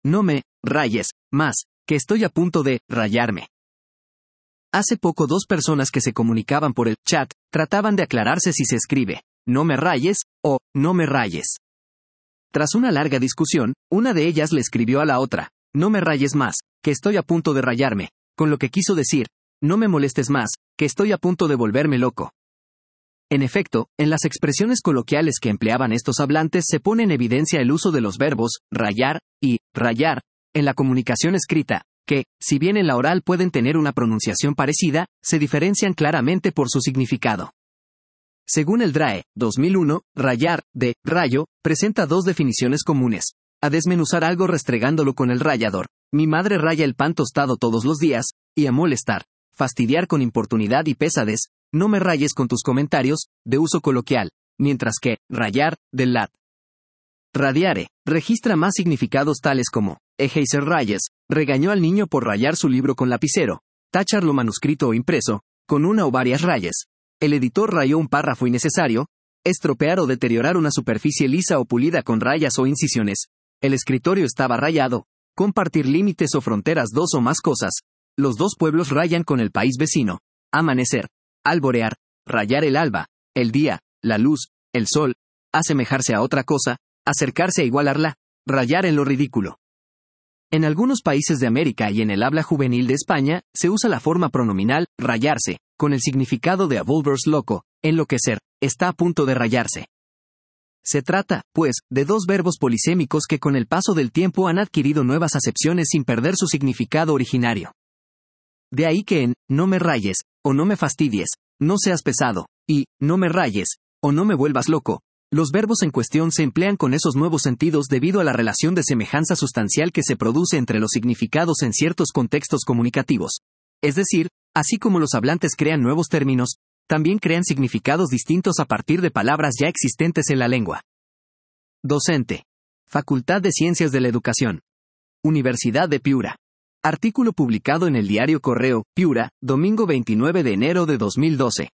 no me rayes más, que estoy a punto de rayarme. Hace poco dos personas que se comunicaban por el chat trataban de aclararse si se escribe no me rayes o no me rayes. Tras una larga discusión, una de ellas le escribió a la otra, no me rayes más, que estoy a punto de rayarme, con lo que quiso decir, no me molestes más, que estoy a punto de volverme loco. En efecto, en las expresiones coloquiales que empleaban estos hablantes se pone en evidencia el uso de los verbos rayar y rayar en la comunicación escrita, que, si bien en la oral pueden tener una pronunciación parecida, se diferencian claramente por su significado. Según el DRAE, 2001, rayar, de rayo, presenta dos definiciones comunes. A desmenuzar algo restregándolo con el rallador. Mi madre raya el pan tostado todos los días, y a molestar, fastidiar con importunidad y pesadez, no me rayes con tus comentarios, de uso coloquial, mientras que, rayar, del lat. Radiare, registra más significados tales como, Heiser rayes, regañó al niño por rayar su libro con lapicero, tachar lo manuscrito o impreso, con una o varias rayas. El editor rayó un párrafo innecesario, estropear o deteriorar una superficie lisa o pulida con rayas o incisiones. El escritorio estaba rayado, compartir límites o fronteras dos o más cosas. Los dos pueblos rayan con el país vecino. Amanecer, alborear, rayar el alba, el día, la luz, el sol, asemejarse a otra cosa, acercarse a igualarla, rayar en lo ridículo. En algunos países de América y en el habla juvenil de España, se usa la forma pronominal, rayarse, con el significado de a volverse loco, enloquecer, está a punto de rayarse. Se trata, pues, de dos verbos polisémicos que con el paso del tiempo han adquirido nuevas acepciones sin perder su significado originario. De ahí que en, no me rayes, o no me fastidies, no seas pesado, y, no me rayes, o no me vuelvas loco, los verbos en cuestión se emplean con esos nuevos sentidos debido a la relación de semejanza sustancial que se produce entre los significados en ciertos contextos comunicativos. Es decir, así como los hablantes crean nuevos términos, también crean significados distintos a partir de palabras ya existentes en la lengua. Docente. Facultad de Ciencias de la Educación. Universidad de Piura. Artículo publicado en el diario Correo, Piura, domingo 29 de enero de 2012.